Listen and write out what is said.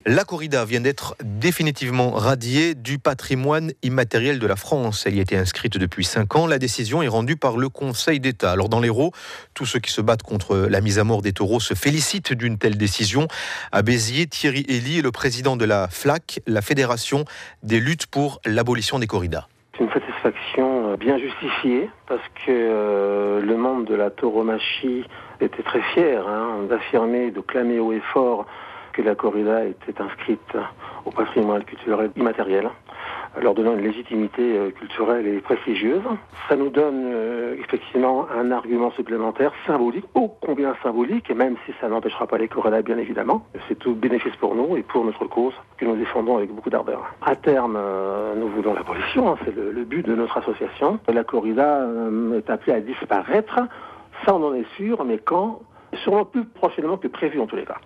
La corrida vient d'être définitivement radiée du patrimoine immatériel de la France. Elle y était inscrite depuis 5 ans. La décision est rendue par le Conseil d'État. Alors dans l'Hérault, tous ceux qui se battent contre la mise à mort des taureaux se félicitent d'une telle décision. À Béziers, Thierry Elie est le président de la FLAC, la Fédération des luttes pour l'abolition des corridas. C'est une satisfaction bien justifiée parce que le monde de la tauromachie était très fier d'affirmer, de clamer haut et fort que la corrida était inscrite au patrimoine culturel immatériel, leur donnant une légitimité culturelle et prestigieuse. Ça nous donne effectivement un argument supplémentaire, symbolique, ô combien symbolique, et même si ça n'empêchera pas les corridas, bien évidemment. C'est tout bénéfice pour nous et pour notre cause que nous défendons avec beaucoup d'ardeur. À terme, nous voulons l'abolition, c'est le but de notre association. La corrida est appelée à disparaître, ça on en est sûr, mais quand ? Sûrement plus prochainement que prévu en tous les cas.